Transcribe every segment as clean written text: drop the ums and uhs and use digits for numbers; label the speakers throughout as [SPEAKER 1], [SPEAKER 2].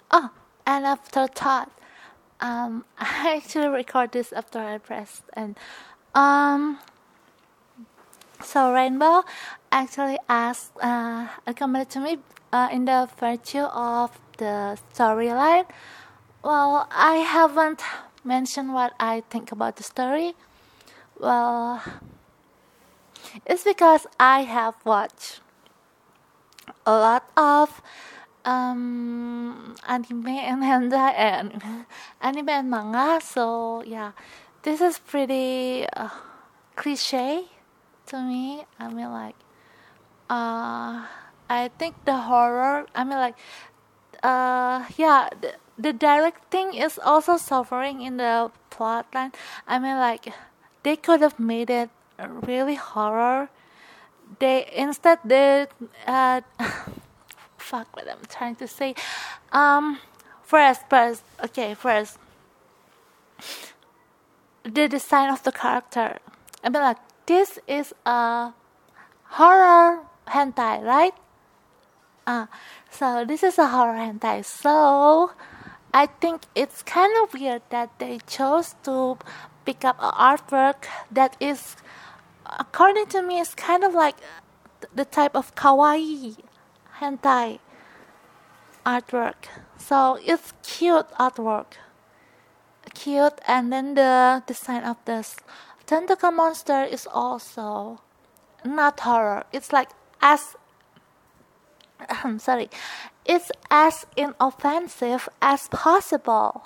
[SPEAKER 1] Oh, and afterthought. I actually record this after I pressed, and um, so Rainbow actually asked a comment to me in the virtue of the storyline. Well, I haven't mentioned what I think about the story. Well, it's because I have watched a lot of anime and hentai and anime and manga. So yeah, this is pretty cliche to me. I mean, like, I think the horror. I mean, like, yeah, the directing is also suffering in the plotline. I mean, like, they could have made it really horror. They fuck what I'm trying to say. Um, first, okay, first, the design of the character. I mean, like, this is a horror hentai, right? Uh, so this is a horror hentai. So I think it's kind of weird that they chose to pick up an artwork that is, according to me, is kind of like the type of kawaii hentai artwork. So it's cute artwork, cute, and then the design of this tentacle monster is also not horror. It's like as I'm sorry, it's as inoffensive as possible.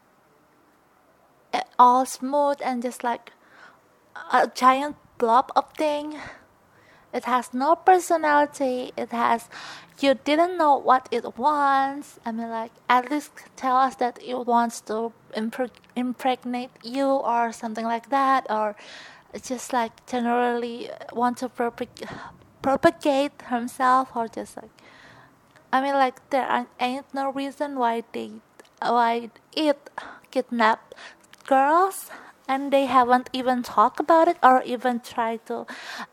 [SPEAKER 1] All smooth and just like a giant blob of thing. It has no personality. It has, you didn't know what it wants. I mean, like, at least tell us that it wants to impregnate you or something like that, or just like generally want to propagate himself, or just like, I mean, like, ain't no reason why it kidnap girls, and they haven't even talked about it or even tried to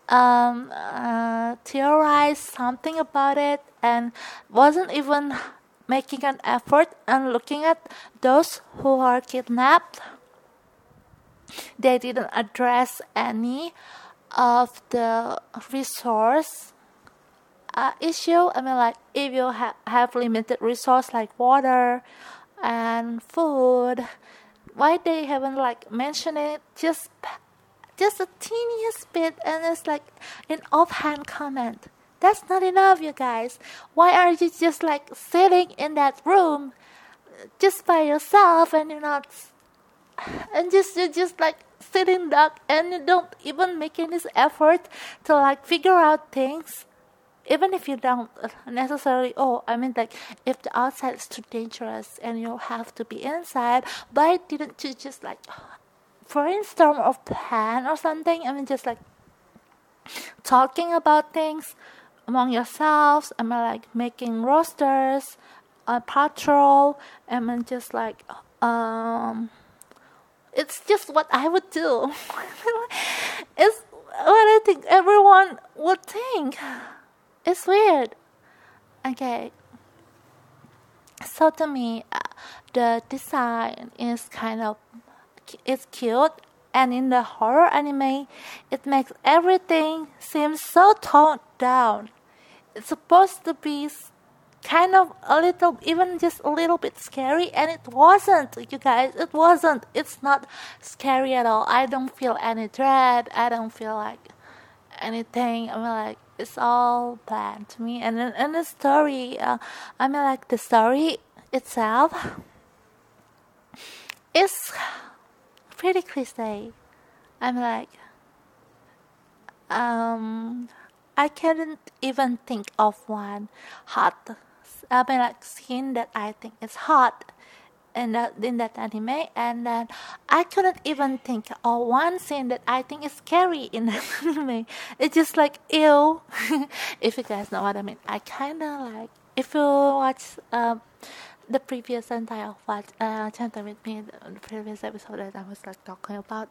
[SPEAKER 1] theorize something about it, and wasn't even making an effort and looking at those who are kidnapped. They didn't address any of the resource issue. I mean, like, if you have limited resource like water and food, why they haven't like mentioned it just a teeniest bit, and it's like an offhand comment. That's not enough, you guys. Why are you just like sitting in that room just by yourself, and you're not, and you're just like sitting duck, and you don't even make any effort to like figure out things, even if you don't necessarily, oh, I mean, like, if the outside is too dangerous and you have to be inside, why didn't you just like brainstorm a plan or something? I mean, just like talking about things among yourselves. I mean, like making rosters, a patrol. I mean, just like it's just what I would do. It's what I think everyone would think. It's weird. Okay. So to me, the design is kind of, it's cute, and in the horror anime, it makes everything seem so toned down. It's supposed to be kind of a little, even just a little bit scary, and it wasn't, you guys. It wasn't. It's not scary at all. I don't feel any dread. I don't feel like anything. I mean, like, it's all bland to me. And then in the story, I mean, like, the story itself is pretty cliche. I'm like, I couldn't even think of one hot, I mean, like, scene that I think is hot in that anime, and then I couldn't even think of one scene that I think is scary in that anime. It's just like, ew. If you guys know what I mean. I kind of like, if you watch the previous hentai of what Chanta with me, the previous episode that I was like talking about,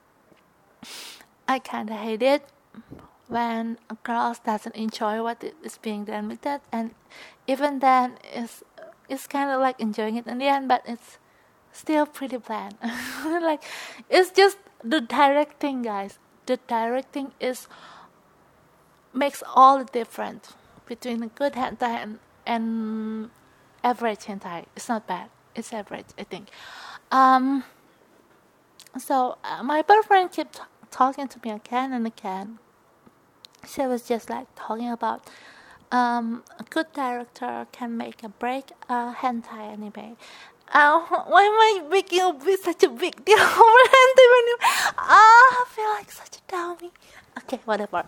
[SPEAKER 1] I kind of hate it when girls doesn't enjoy what is being done with that, and even then it's kind of like enjoying it in the end, but it's still pretty bland. Like, it's just the directing, guys. The directing makes all the difference between a good hentai and average hentai. It's not bad. It's average, I think. So my boyfriend kept talking to me again and again. She was just like talking about a good director can make a break a hentai anime. Why am I making such a big deal over hentai when you? I feel like such a dummy. Okay, whatever.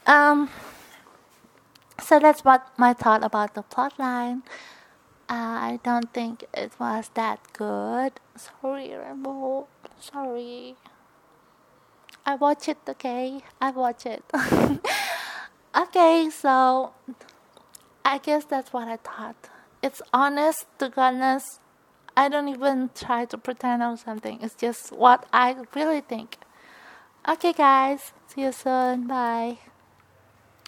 [SPEAKER 1] So that's what my thought about the plotline. I don't think it was that good. Sorry, Rainbow. Sorry. I watch it, okay? I watch it. Okay, so I guess that's what I thought. It's honest to goodness. I don't even try to pretend or something. It's just what I really think. Okay, guys. See you soon. Bye.